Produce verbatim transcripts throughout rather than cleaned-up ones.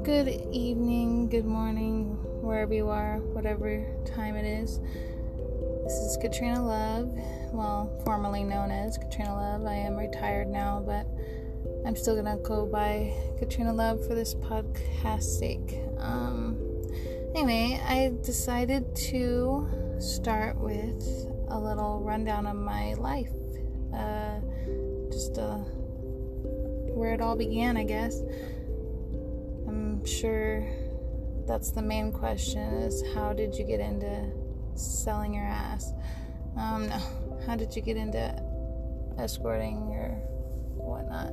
Good evening, good morning, wherever you are, whatever time it is. This is Katrina Love, well, formerly known as Katrina Love. I am retired now, but I'm still gonna go by Katrina Love for this podcast's sake. Um, anyway, I decided to start with a little rundown of my life. Uh, just uh, where it all began, I guess. I'm sure that's the main question, is how did you get into selling your ass? Um, no, how did you get into escorting or whatnot?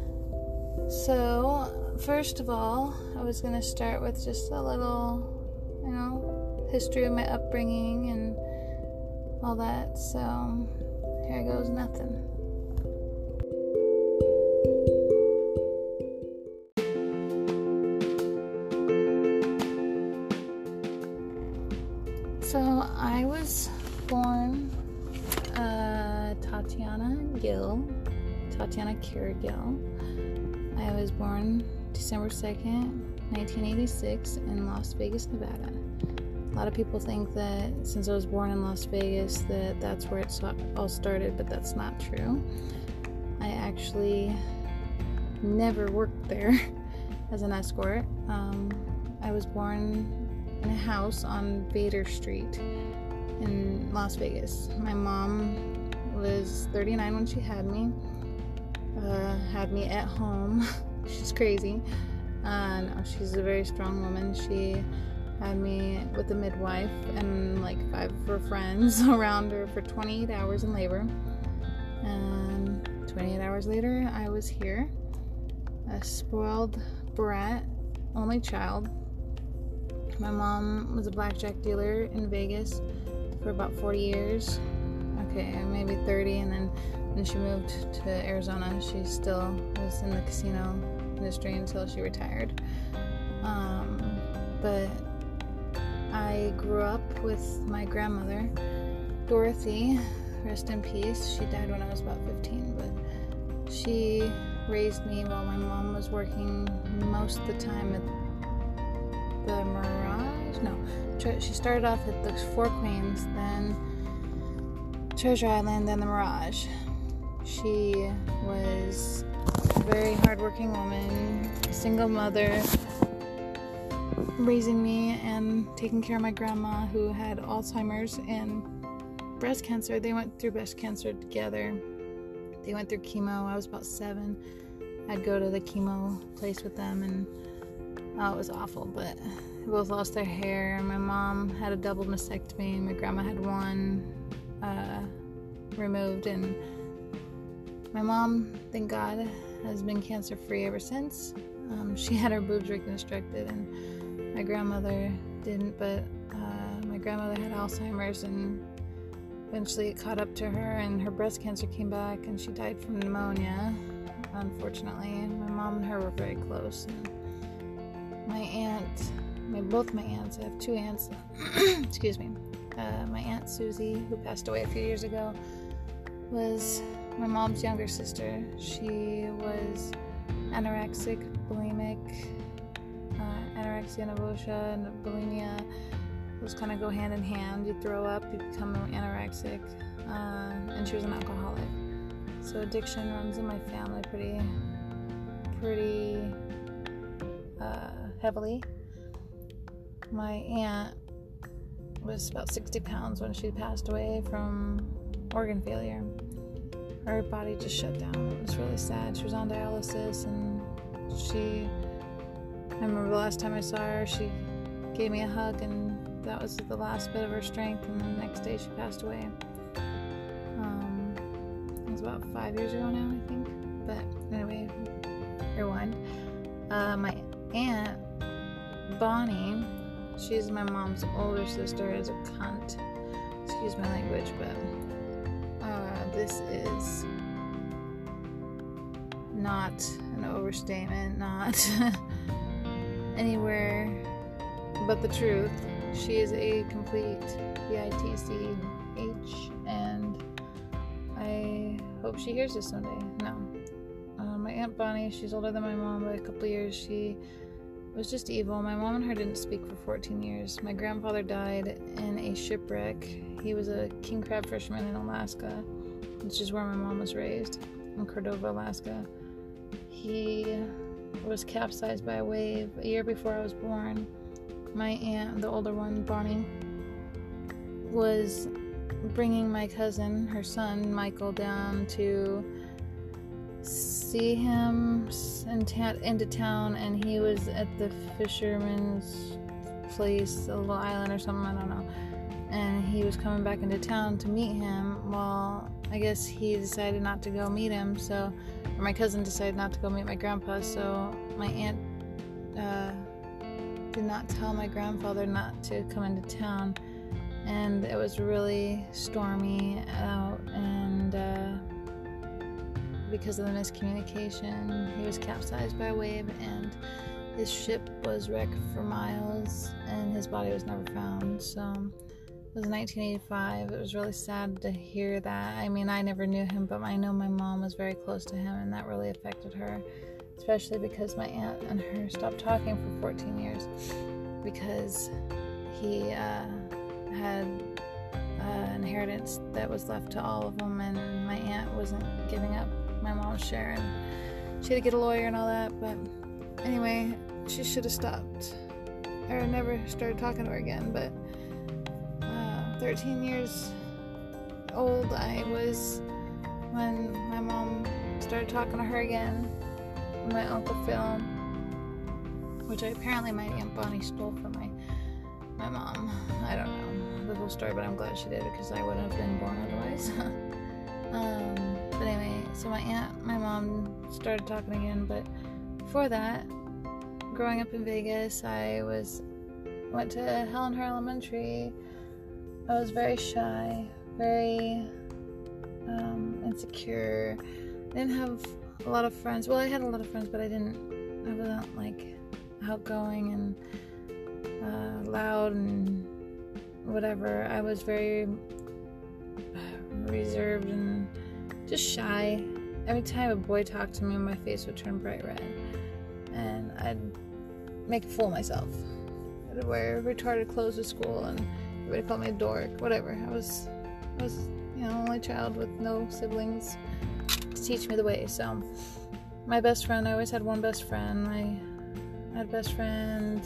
So, first of all, I was going to start with just a little, you know, history of my upbringing and all that. So, here goes nothing. So, I was born uh, Tatiana Gill, Tatiana Kira Gill. I was born December second, nineteen eighty-six in Las Vegas, Nevada. A lot of people think that since I was born in Las Vegas that that's where it all started, but that's not true. I actually never worked there as an escort. Um, I was born in a house on Vader Street in Las Vegas. My mom was thirty-nine when she had me. Uh, had me at home. She's crazy. Uh, no, she's a very strong woman. She had me with a midwife and like five of her friends around her for twenty-eight hours in labor. And twenty-eight hours later, I was here. A spoiled brat, only child. My mom was a blackjack dealer in Vegas for about forty years. Okay, maybe thirty, and then when she moved to Arizona, she still was in the casino industry until she retired. Um, but I grew up with my grandmother, Dorothy, rest in peace. She died when I was about fifteen, but she raised me while my mom was working most of the time at the Mirage? No. She started off at the Four Queens, then Treasure Island, then the Mirage. She was a very hardworking woman, single mother, raising me and taking care of my grandma who had Alzheimer's and breast cancer. They went through breast cancer together. They went through chemo. I was about seven. I'd go to the chemo place with them, and oh, it was awful, but they both lost their hair. My mom had a double mastectomy. My grandma had one uh, removed, and my mom, thank God, has been cancer-free ever since. Um, she had her boobs reconstructed, and my grandmother didn't, but uh, my grandmother had Alzheimer's, and eventually it caught up to her, and her breast cancer came back, and she died from pneumonia, unfortunately. My mom and her were very close, and my aunt, my both my aunts, I have two aunts, excuse me, uh, my aunt Susie, who passed away a few years ago, was my mom's younger sister. She was anorexic, bulimic, uh, anorexia nervosa and bulimia. Those kind of go hand in hand. You throw up, you become anorexic, uh, and she was an alcoholic. So addiction runs in my family pretty, pretty uh, heavily. My aunt was about sixty pounds when she passed away from organ failure. Her body just shut down. It was really sad. She was on dialysis, and she, I remember the last time I saw her, she gave me a hug, and that was the last bit of her strength, and the next day she passed away. Um, it was about five years ago now, I think. But anyway, rewind. Uh, my aunt, Bonnie, she's my mom's older sister, is a cunt. Excuse my language, but uh, this is not an overstatement, not anywhere but the truth. She is a complete B I T C H, and I hope she hears this someday. No. Um, my Aunt Bonnie, she's older than my mom by a couple years. She was just evil. My mom and her didn't speak for fourteen years. My grandfather died in a shipwreck. He was a king crab fisherman in Alaska, which is where my mom was raised, in Cordova, Alaska. He was capsized by a wave a year before I was born. My aunt, the older one, Bonnie, was bringing my cousin, her son, Michael, down to see him in ta- into town, and he was at the fisherman's place, a little island or something, I don't know, and he was coming back into town to meet him. Well, I guess he decided not to go meet him, so, or my cousin decided not to go meet my grandpa, so my aunt uh, did not tell my grandfather not to come into town, and it was really stormy out, and uh, because of the miscommunication, he was capsized by a wave, and his ship was wrecked for miles, and his body was never found. So it was nineteen eighty-five. It was really sad to hear that. I mean, I never knew him, but I know my mom was very close to him, and that really affected her, especially because my aunt and her stopped talking for fourteen years because he uh, had uh, inheritance that was left to all of them, and my aunt wasn't giving up my mom's share, and she had to get a lawyer and all that. But anyway, she should have stopped or never started talking to her again. But uh, thirteen years old I was when my mom started talking to her again, and my Uncle Phil, which I apparently my Aunt Bonnie stole from my my mom. I don't know the whole story, but I'm glad she did, because I wouldn't have been born otherwise. um, but anyway, so my aunt, my mom started talking again, but before that, growing up in Vegas, I was went to Helen Her Elementary. I was very shy, very um, insecure. I didn't have a lot of friends. Well, I had a lot of friends, but I didn't. I wasn't like outgoing and uh, loud and whatever. I was very reserved and just shy. Every time a boy talked to me, my face would turn bright red, and I'd make a fool of myself. I'd wear retarded clothes to school, and everybody called me a dork. Whatever. I was, I was, you know, only child with no siblings to teach me the way. So, my best friend, I always had one best friend. I had best friend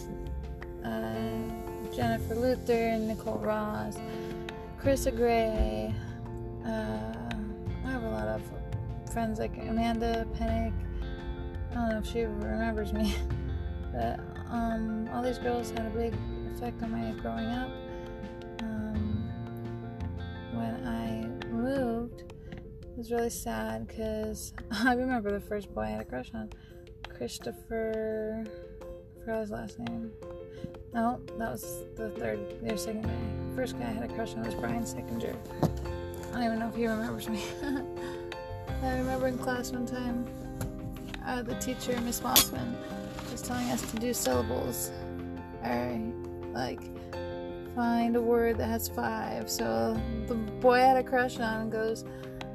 uh, Jennifer Luther, Nicole Ross, Carissa Gray. Uh, I have a lot of friends like Amanda Pennick. I don't know if she remembers me, but um, all these girls had a big effect on my growing up. Um, when I moved, it was really sad because I remember the first boy I had a crush on, Christopher. I forgot his last name. No, that was the third, their second guy. First guy I had a crush on was Brian Seckinger. I don't even know if he remembers me. I remember in class one time, uh, the teacher, Miss Mossman, was telling us to do syllables, or like find a word that has five. So the boy I had a crush on goes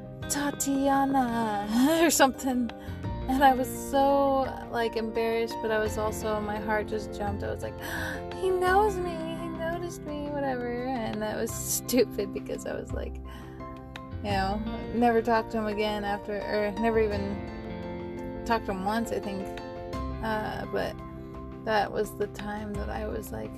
Tatiana or something, and I was so like embarrassed, but I was also, my heart just jumped. I was like, he knows me, he noticed me, whatever. And that was stupid because I was like, you know, never talked to him again after, or never even talked to him once, I think. Uh, but that was the time that I was like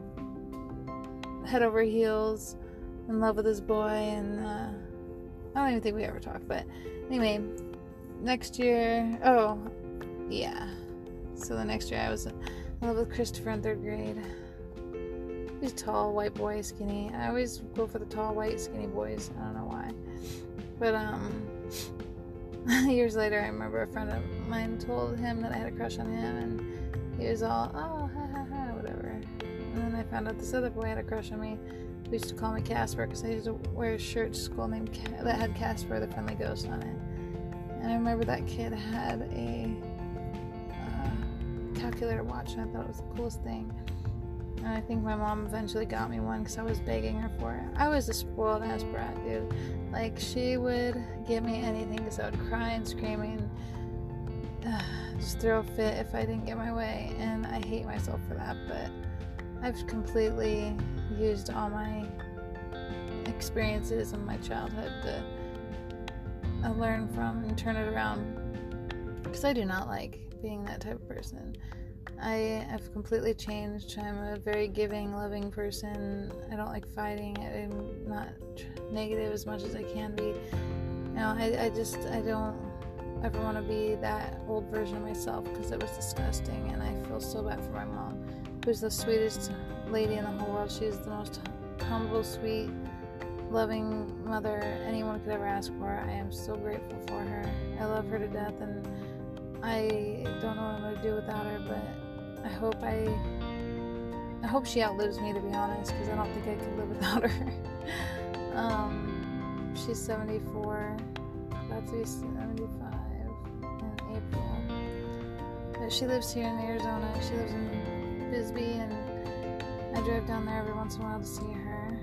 head over heels in love with this boy, and uh, I don't even think we ever talked. But anyway, next year, oh yeah, so the next year I was in love with Christopher in third grade. He's tall, white boy, skinny. I always go for the tall, white, skinny boys. I don't know why. But, um, years later, I remember a friend of mine told him that I had a crush on him, and he was all, oh, ha, ha, ha, whatever. And then I found out this other boy had a crush on me, who used to call me Casper, because I used to wear a shirt to school named Ca- that had Casper, the Friendly Ghost, on it. And I remember that kid had a uh, calculator watch, and I thought it was the coolest thing. And I think my mom eventually got me one because I was begging her for it. I was a spoiled ass brat, dude. Like, she would give me anything because I would cry and scream and uh, just throw a fit if I didn't get my way, and I hate myself for that, but I've completely used all my experiences in my childhood to uh, learn from and turn it around, because I do not like being that type of person. I have completely changed. I'm a very giving, loving person. I don't like fighting. I'm not negative as much as I can be. You know, I, I just, I don't ever want to be that old version of myself, because it was disgusting, and I feel so bad for my mom, who's the sweetest lady in the whole world. She's the most humble, sweet, loving mother anyone could ever ask for. I am so grateful for her. I love her to death, and I don't know what I'm going to do without her, but I hope I I hope she outlives me, to be honest, because I don't think I could live without her. um, she's seventy-four, about to be seventy-five in April. But she lives here in Arizona. She lives in Bisbee, and I drive down there every once in a while to see her.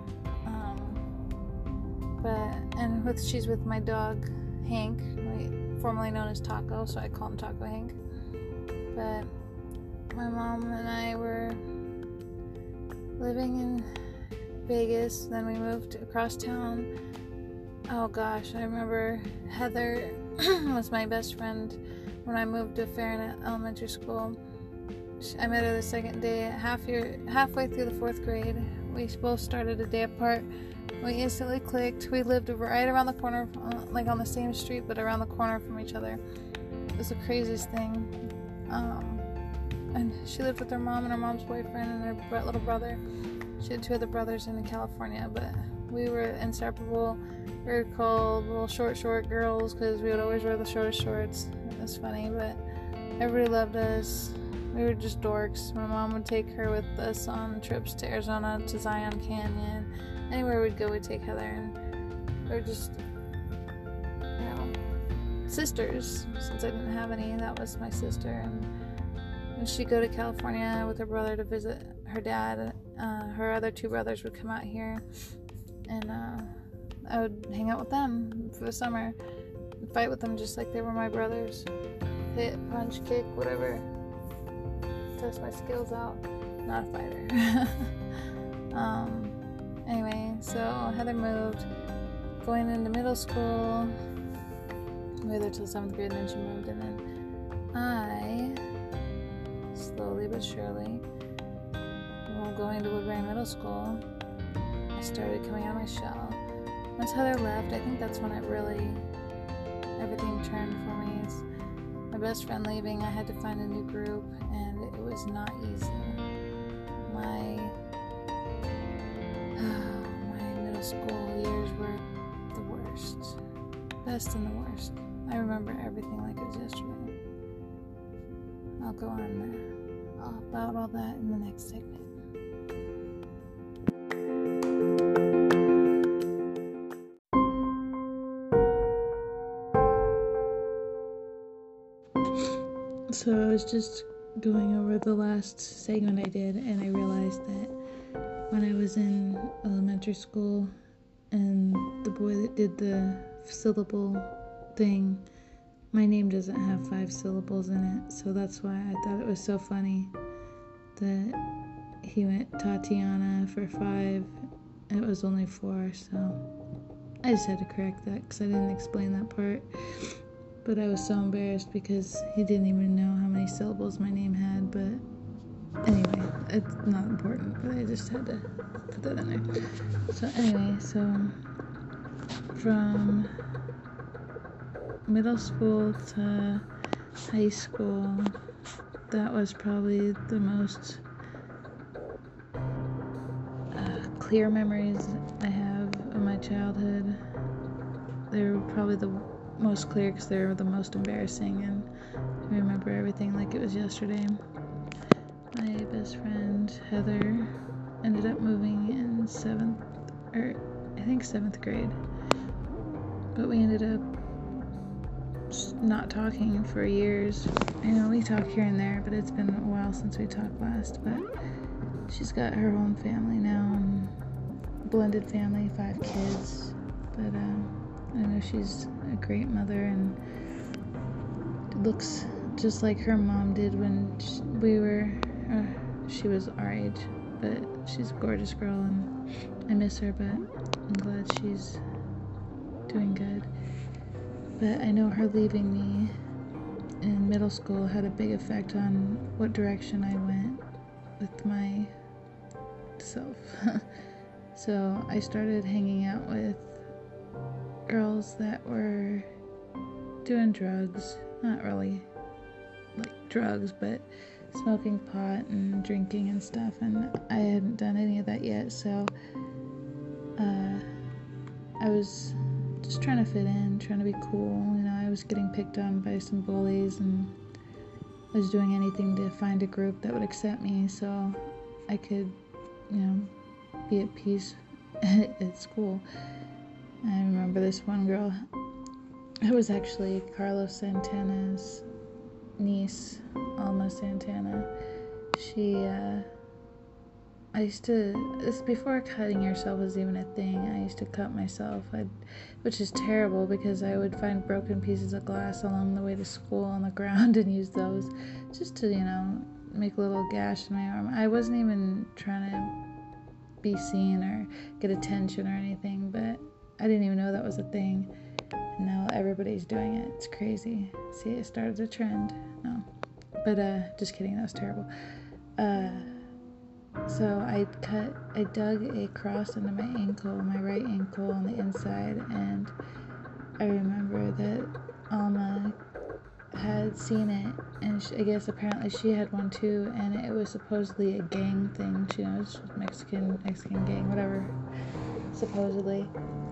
Um, but, and with she's with my dog, Hank, formerly known as Taco, so I call him Taco Hank. But my mom and I were living in Vegas, then we moved across town. Oh gosh, I remember Heather was my best friend when I moved to Farinet Elementary School. I met her the second day, half year, halfway through the fourth grade. We both started a day apart. We instantly clicked. We lived right around the corner, like on the same street, but around the corner from each other. It was the craziest thing. Um, and she lived with her mom and her mom's boyfriend and her little brother. She had two other brothers in California, but we were inseparable. We were called little short, short girls because we would always wear the shortest shorts. It was funny, but everybody loved us. We were just dorks. My mom would take her with us on trips to Arizona, to Zion Canyon. Anywhere we'd go, we'd take Heather, and we were just, you know, sisters. Since I didn't have any, that was my sister. And when she'd go to California with her brother to visit her dad, uh, her other two brothers would come out here, and uh, I would hang out with them for the summer, fight with them just like they were my brothers. Hit, punch, kick, whatever. Test my skills out. Not a fighter. um, anyway, so Heather moved, going into middle school. We were there till seventh grade, and then she moved, and then I, slowly but surely, while going to Woodbury Middle School, I started coming out of my shell. Once Heather left, I think that's when it really, everything turned for me. It's my best friend leaving, I had to find a new group, and it was not easy. My, oh, my middle school years were the worst. Best and the worst. I remember everything like it was yesterday. I'll go on uh, about all that in the next segment. So I was just going over the last segment I did, and I realized that when I was in elementary school and the boy that did the syllable thing, my name doesn't have five syllables in it, so that's why I thought it was so funny that he went Tatiana for five and it was only four, so I just had to correct that because I didn't explain that part. But I was so embarrassed because he didn't even know how many syllables my name had. But anyway, it's not important, but I just had to put that in there. So anyway, so from middle school to high school, that was probably the most uh, clear memories I have of my childhood. They were probably the most clear because they were the most embarrassing, and I remember everything like it was yesterday. My best friend Heather ended up moving in seventh, or I think seventh grade, but we ended up not talking for years. I know we talk here and there, but it's been a while since we talked last. But she's got her own family now, and blended family, five kids. But um, I know she's a great mother and looks just like her mom did when she, we were, uh, she was our age, but she's a gorgeous girl, and I miss her, but I'm glad she's doing good. But I know her leaving me in middle school had a big effect on what direction I went with my self. So I started hanging out with girls that were doing drugs, not really like drugs, but smoking pot and drinking and stuff, and I hadn't done any of that yet, so uh, I was just trying to fit in, trying to be cool. You know, I was getting picked on by some bullies, and I was doing anything to find a group that would accept me so I could, you know, be at peace at school. I remember this one girl, it was actually Carlos Santana's niece, Alma Santana. She, uh, I used to, this before cutting yourself was even a thing, I used to cut myself, I'd, which is terrible because I would find broken pieces of glass along the way to school on the ground and use those just to, you know, make a little gash in my arm. I wasn't even trying to be seen or get attention or anything, but I didn't even know that was a thing. And now everybody's doing it. It's crazy. See, it started a trend. No. But, uh, just kidding. That was terrible. Uh, so I cut, I dug a cross into my ankle, my right ankle on the inside, and I remember that Alma had seen it, and she, I guess apparently she had one too, and it was supposedly a gang thing. She knows, Mexican, Mexican gang, whatever, supposedly.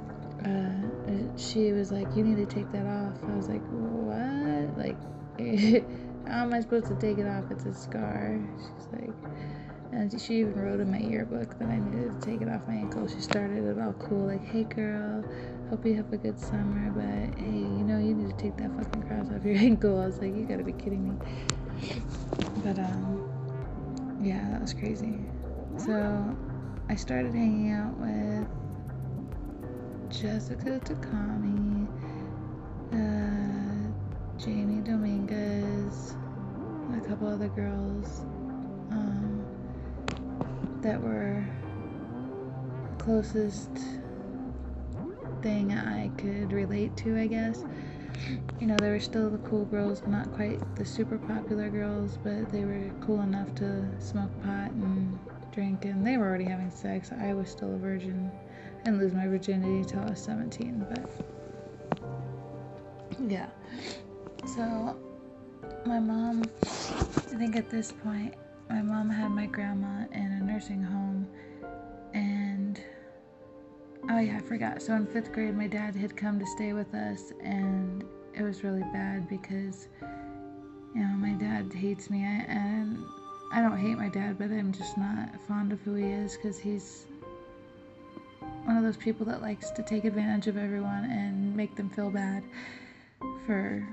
Uh, she was like, you need to take that off. I was like, what? Like, how am I supposed to take it off? It's a scar. She's like, and she even wrote in my yearbook that I needed to take it off my ankle. She started it all cool, like, hey girl, hope you have a good summer, but hey, you know, you need to take that fucking cross off your ankle. I was like, you gotta be kidding me. But, um, yeah, that was crazy. So, I started hanging out with Jessica Takami, uh, Jamie Dominguez, a couple other girls, um, that were closest thing I could relate to, I guess. You know, they were still the cool girls, not quite the super popular girls, but they were cool enough to smoke pot and drink, and they were already having sex. I was still a virgin. I didn't lose my virginity until I was seventeen, but yeah. So my mom, I think at this point, my mom had my grandma in a nursing home, and oh yeah, I forgot. So in fifth grade, my dad had come to stay with us, and it was really bad because, you know, my dad hates me, and I don't hate my dad, but I'm just not fond of who he is, because he's one of those people that likes to take advantage of everyone and make them feel bad for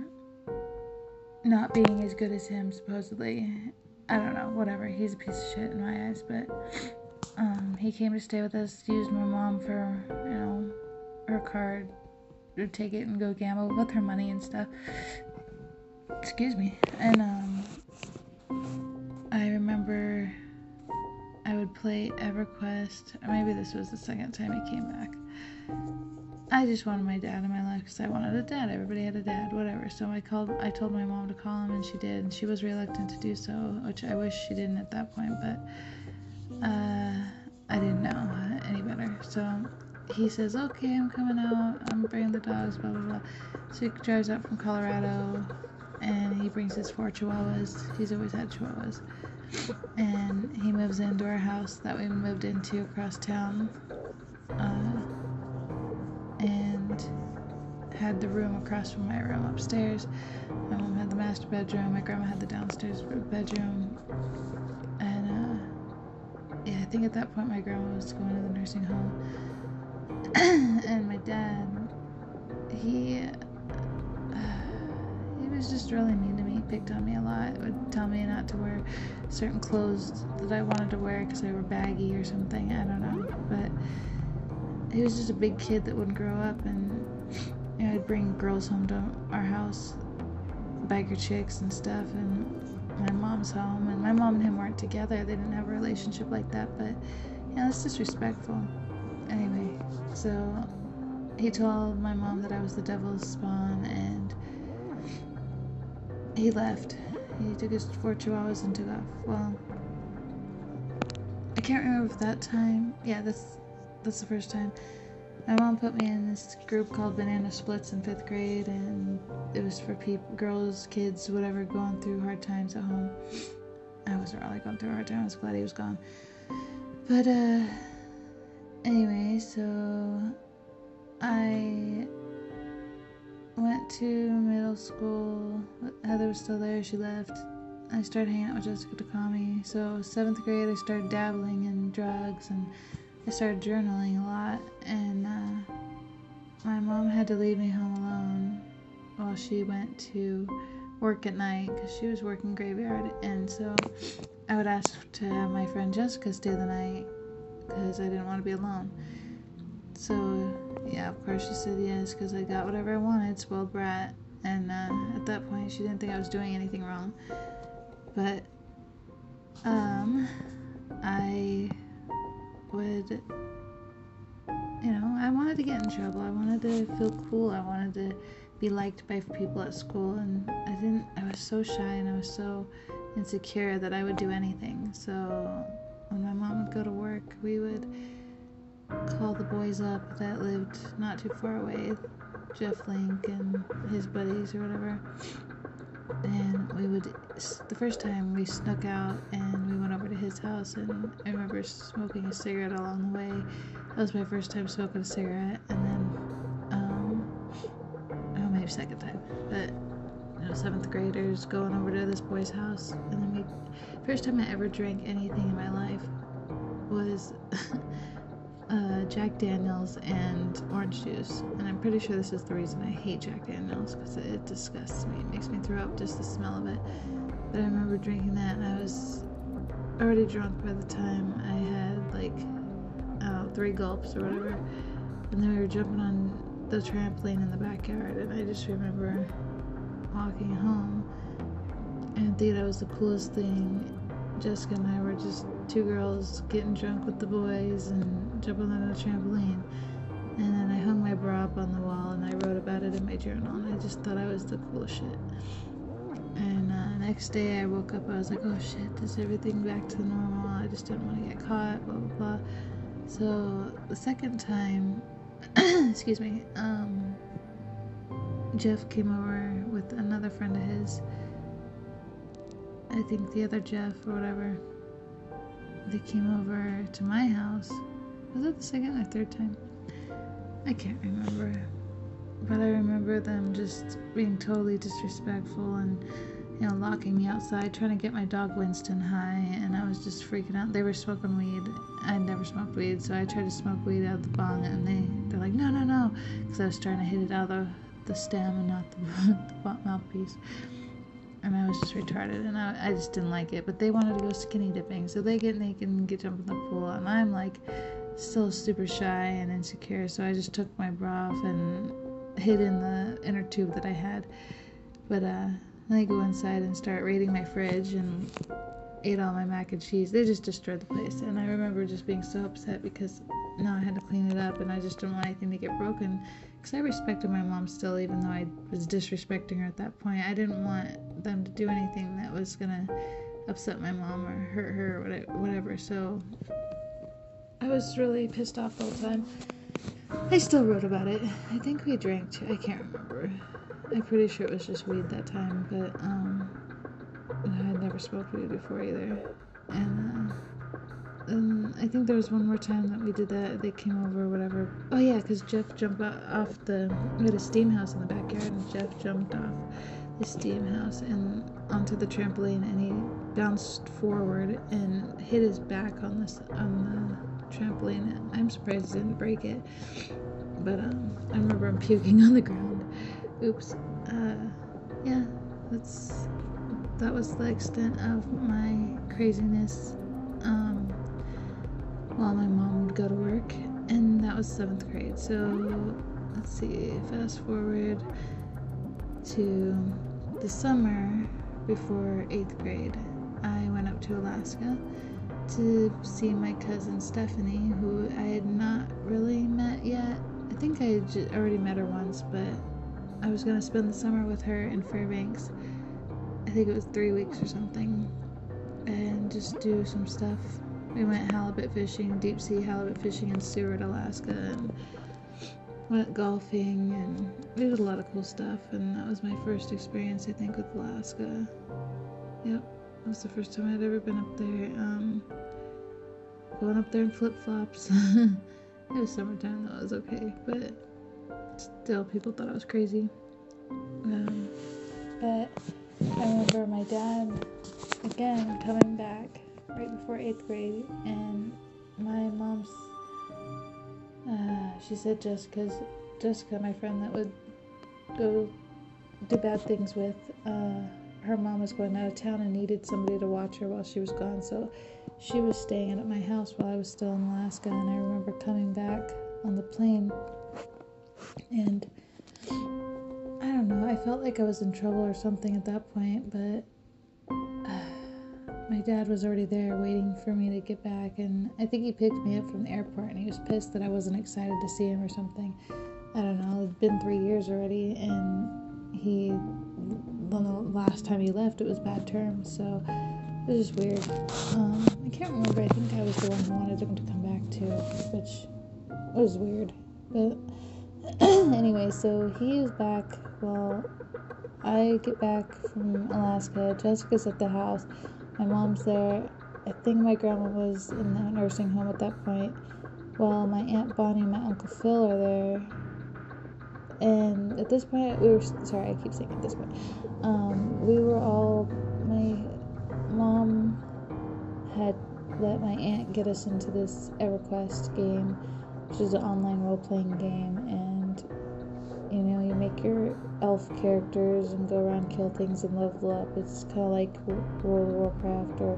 not being as good as him, supposedly. I don't know, whatever. He's a piece of shit in my eyes, but um, he came to stay with us, used my mom for, you know, her card, to take it and go gamble with her money and stuff. Excuse me. And um, I remember I would play EverQuest, or maybe this was the second time he came back. I just wanted my dad in my life because I wanted a dad. Everybody had a dad, whatever. So I called. I told my mom to call him, and she did. And she was reluctant to do so, which I wish she didn't at that point. But uh, I didn't know any better. So he says, "Okay, I'm coming out. I'm bringing the dogs." Blah blah blah. So he drives out from Colorado, and he brings his four Chihuahuas. He's always had Chihuahuas. And he moves into our house that we moved into across town. Uh, and had the room across from my room upstairs. My mom had the master bedroom, my grandma had the downstairs bedroom, and uh, yeah, I think at that point my grandma was going to the nursing home, and my dad, he, uh, he was just really mean to me. He picked on me a lot, would tell me not to wear certain clothes that I wanted to wear because they were baggy or something, I don't know, but he was just a big kid that wouldn't grow up, and you know, I'd bring girls home to our house biker chicks and stuff, and my mom's home, and my mom and him weren't together. They didn't have a relationship like that, but yeah, that's disrespectful. Anyway, so he told my mom that I was the devil's spawn, and he left. He took his four chihuahuas and took off. Well, I can't remember if that time, yeah, that's that's the first time. My mom put me in this group called Banana Splits in fifth grade, and it was for people, girls, kids, whatever, going through hard times at home. I wasn't really going through a hard time. I was glad he was gone. But, uh, anyway, so I went to middle school. Heather was still there. She left. I started hanging out with Jessica Takami. So, seventh grade, I started dabbling in drugs, and I started journaling a lot, and uh, my mom had to leave me home alone while she went to work at night because she was working graveyard, and so I would ask to have my friend Jessica stay the night because I didn't want to be alone. So yeah, of course she said yes because I got whatever I wanted, spoiled brat, and uh, at that point she didn't think I was doing anything wrong. But um, I would, you know, I wanted to get in trouble. I wanted to feel cool. I wanted to be liked by people at school, and I didn't, I was so shy and I was so insecure that I would do anything. So when my mom would go to work, we would call the boys up that lived not too far away, Jeff Link and his buddies or whatever, and we would, the first time we snuck out and we went over to his house, and I remember smoking a cigarette along the way. That was my first time smoking a cigarette, and then, um, oh, maybe second time, but, you know, seventh graders going over to this boy's house, and then we, first time I ever drank anything in my life was, Uh, Jack Daniels and orange juice, and I'm pretty sure this is the reason I hate Jack Daniels, because it, it disgusts me. It makes me throw up just the smell of it. But I remember drinking that, and I was already drunk by the time I had like uh, three gulps or whatever. And then we were jumping on the trampoline in the backyard, and I just remember walking home and thinking that was the coolest thing. Jessica and I were just two girls getting drunk with the boys and jumping on a trampoline. And then I hung my bra up on the wall and I wrote about it in my journal, and I just thought I was the coolest shit. And uh, next day I woke up, I was like, oh shit, is everything back to normal? I just didn't want to get caught, blah blah blah. So the second time, excuse me, um, Jeff came over with another friend of his. I think the other Jeff or whatever, they came over to my house. Was it the second or third time? I can't remember. But I remember them just being totally disrespectful and, you know, locking me outside, trying to get my dog Winston high, and I was just freaking out. They were smoking weed. I'd never smoked weed, so I tried to smoke weed out of the bong, and they, they're like, no, no, no, because I was trying to hit it out of the, the stem and not the, the mouthpiece. And I was just retarded, and I, I just didn't like it. But they wanted to go skinny dipping, so they get naked and get jumped in the pool, and I'm like still super shy and insecure, so I just took my bra off and hid in the inner tube that I had. But uh, then I go inside and start raiding my fridge and ate all my mac and cheese. They just destroyed the place, and I remember just being so upset because now I had to clean it up, and I just didn't want anything to get broken. Because I respected my mom still, even though I was disrespecting her at that point. I didn't want them to do anything that was gonna upset my mom or hurt her or whatever. So I was really pissed off all the time. I still wrote about it. I think we drank too. I can't remember. I'm pretty sure it was just weed that time, but um, I had never smoked weed before either. And uh, Um, I think there was one more time that we did that. They came over or whatever. Oh yeah, because Jeff jumped off the, we had a steam house in the backyard, and Jeff jumped off the steam house and onto the trampoline, and he bounced forward and hit his back on this on the trampoline. I'm surprised he didn't break it, but um, I remember him puking on the ground. Oops. Uh, yeah, that's that was the extent of my craziness. Um, while my mom would go to work, and that was seventh grade. So let's see, fast forward to the summer before eighth grade, I went up to Alaska to see my cousin Stephanie, who I had not really met yet. I think I had j- already met her once, but I was going to spend the summer with her in Fairbanks. I think it was three weeks or something, and just do some stuff. We went halibut fishing, deep sea halibut fishing in Seward, Alaska, and went golfing, and we did a lot of cool stuff, and that was my first experience, I think, with Alaska. Yep, that was the first time I'd ever been up there. Um, going up there in flip-flops. It was summertime, though, it was okay, but still, people thought I was crazy. Um, but I remember my dad, again, coming back right before eighth grade, and my mom's, uh, she said Jessica's, Jessica, my friend that would go do bad things with, uh, her mom was going out of town and needed somebody to watch her while she was gone, so she was staying at my house while I was still in Alaska, and I remember coming back on the plane, and I don't know, I felt like I was in trouble or something at that point, but my dad was already there waiting for me to get back, and I think he picked me up from the airport, and he was pissed that I wasn't excited to see him or something. I don't know, it'd been three years already, and he, the last time he left, it was bad terms, so it was just weird. Um, I can't remember, I think I was the one who wanted him to come back too, which was weird, but anyway, so he is back. Well, I get back from Alaska, Jessica's at the house, my mom's there. I think my grandma was in the nursing home at that point. Well, my Aunt Bonnie and my Uncle Phil are there. And at this point, we were, sorry, I keep saying at this point. Um, we were all, my mom had let my aunt get us into this EverQuest game, which is an online role-playing game. And, you know, you make your elf characters and go around, kill things, and level up. It's kind of like World of Warcraft or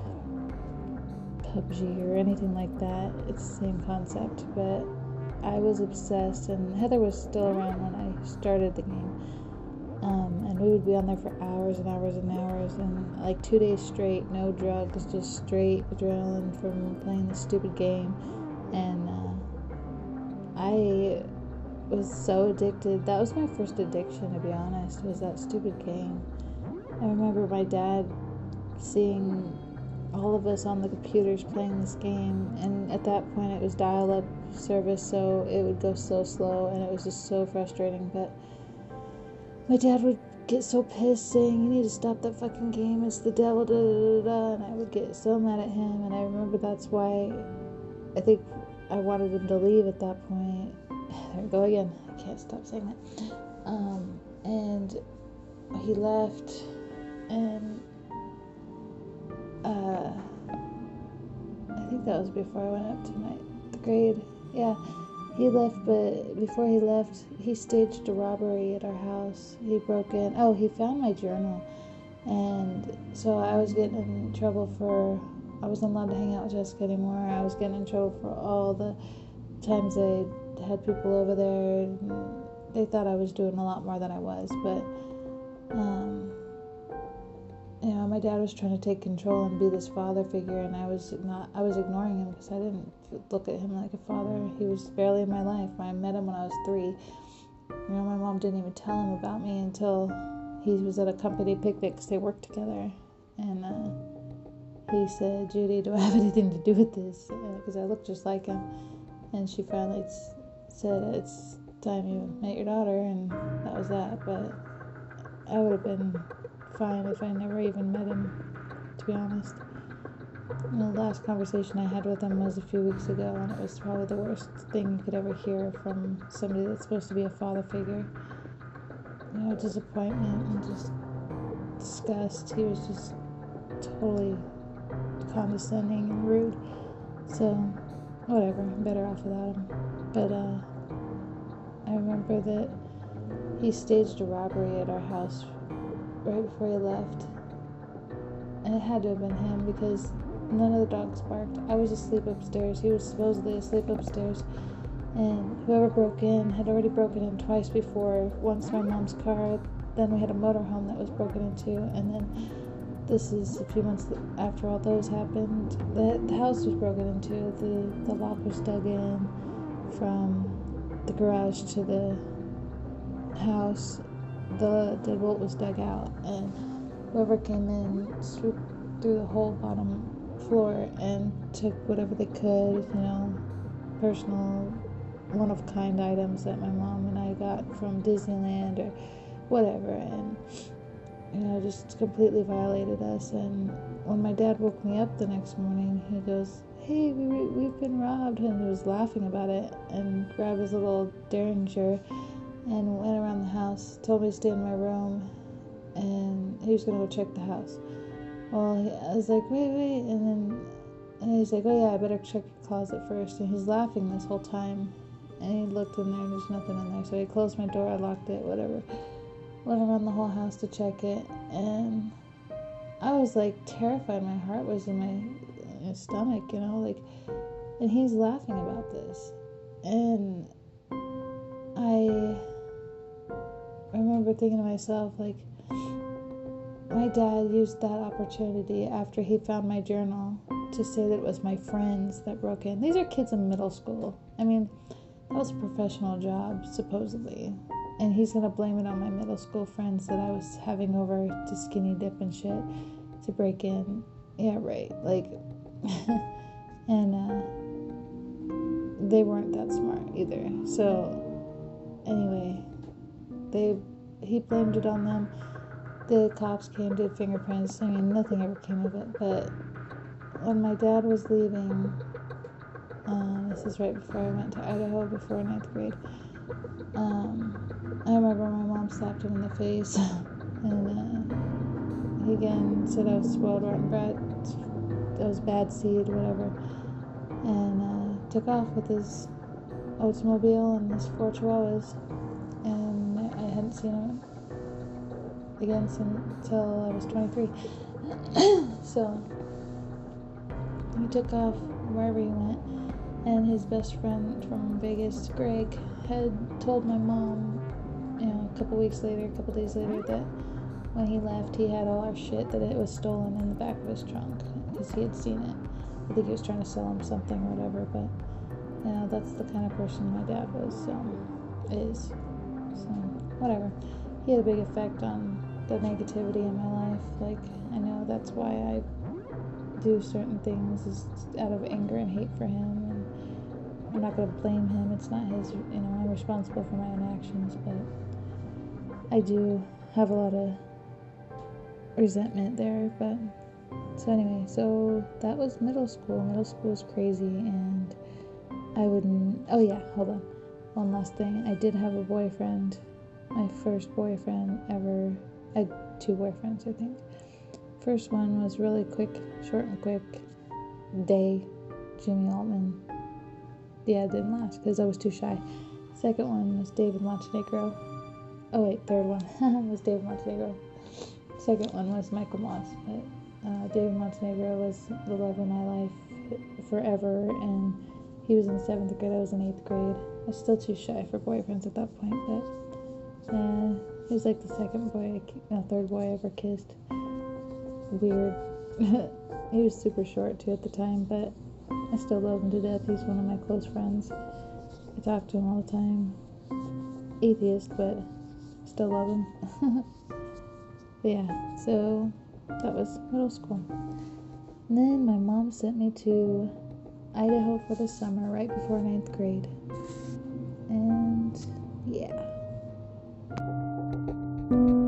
P U B G or anything like that. It's the same concept, but I was obsessed, and Heather was still around when I started the game, um, and we would be on there for hours and hours and hours, and like two days straight, no drugs, just straight adrenaline from playing this stupid game, and uh, I was so addicted. That was my first addiction, to be honest, was that stupid game. I remember my dad seeing all of us on the computers playing this game, and at that point it was dial-up service, so it would go so slow, and it was just so frustrating. But my dad would get so pissed, saying, "You need to stop that fucking game, it's the devil, da da da da," and I would get so mad at him, and I remember that's why I think I wanted him to leave at that point. There we go again, I can't stop saying that. Um, and he left, and uh, I think that was before I went up to ninth grade. Yeah, he left, but before he left, he staged a robbery at our house. He broke in. Oh, he found my journal, and so I was getting in trouble for, I wasn't allowed to hang out with Jessica anymore. I was getting in trouble for all the times I had people over there, and they thought I was doing a lot more than I was, but, um, you know, my dad was trying to take control and be this father figure, and I was not, I was ignoring him because I didn't look at him like a father. He was barely in my life. I met him when I was three. You know, my mom didn't even tell him about me until he was at a company picnic because they worked together, and uh, he said, "Judy, do I have anything to do with this?" Because uh, I looked just like him, and she finally said, "It's time you met your daughter," and that was that. But I would have been fine if I never even met him, to be honest. And the last conversation I had with him was a few weeks ago, and it was probably the worst thing you could ever hear from somebody that's supposed to be a father figure. You know, disappointment and just disgust. He was just totally condescending and rude. So, whatever, I'm better off without him. But, uh, I remember that he staged a robbery at our house right before he left, and it had to have been him because none of the dogs barked. I was asleep upstairs. He was supposedly asleep upstairs, and whoever broke in had already broken in twice before. Once my mom's car then we had a motorhome that was broken into, and then this is a few months after all those happened. The, the house was broken into. The, the lock was dug in from the garage to the house. The deadbolt was dug out, and whoever came in swooped through the whole bottom floor and took whatever they could, you know, personal, one-of-kind items that my mom and I got from Disneyland or whatever, and, you know, just completely violated us. And when my dad woke me up the next morning, he goes, "Hey, we, we've been robbed," and he was laughing about it, and grabbed his little Derringer and went around the house, told me to stay in my room, and he was going to go check the house. Well, I was like, wait, wait, and then and he's like, oh yeah, I better check your closet first, and he's laughing this whole time, and he looked in there, and there's nothing in there, so he closed my door, I locked it, whatever, went around the whole house to check it, and I was, like, terrified. My heart was in my, in my stomach, you know, like, and he's laughing about this, and I remember thinking to myself, like, my dad used that opportunity after he found my journal to say that it was my friends that broke in. These are kids in middle school. I mean, that was a professional job, supposedly. And he's going to blame it on my middle school friends that I was having over to skinny dip and shit to break in. Yeah, right. Like, and uh, they weren't that smart either. So, anyway, they he blamed it on them. The cops came, did fingerprints. I mean, nothing ever came of it. But when my dad was leaving, um, this is right before I went to Idaho, before ninth grade, um, I remember my mom slapped him in the face, and uh, he again said I was spoiled rotten brat, I was bad seed, whatever, and uh, took off with his Oldsmobile and his four Chihuahuas, and I hadn't seen him again until I was twenty-three. So he took off wherever he went, and his best friend from Vegas, Greg, had told my mom, you know, a couple weeks later, a couple days later, that when he left, he had all our shit, that it was stolen in the back of his trunk, because he had seen it. I think he was trying to sell him something or whatever, but, you know, that's the kind of person my dad was, so, is. So, whatever. He had a big effect on the negativity in my life. Like, I know that's why I do certain things, is out of anger and hate for him, and I'm not going to blame him. It's not his, you know, I'm responsible for my own actions, but I do have a lot of resentment there. But, so anyway, so that was middle school. Middle school was crazy, and I wouldn't, oh yeah, hold on. One last thing. I did have a boyfriend, my first boyfriend ever. I had two boyfriends, I think. First one was really quick, short and quick, day, Jimmy Altman. Yeah, it didn't last because I was too shy. Second one was David Montenegro. Oh wait, third one was David Montenegro. Second one was Michael Moss, but uh, David Montenegro was the love of my life forever, and he was in seventh grade, I was in eighth grade. I was still too shy for boyfriends at that point, but uh, he was like the second boy, no, third boy I ever kissed. Weird. He was super short too at the time, but I still love him to death. He's one of my close friends. I talk to him all the time. Atheist, but still love him. But yeah, so that was middle school. And then my mom sent me to Idaho for the summer right before ninth grade. And yeah.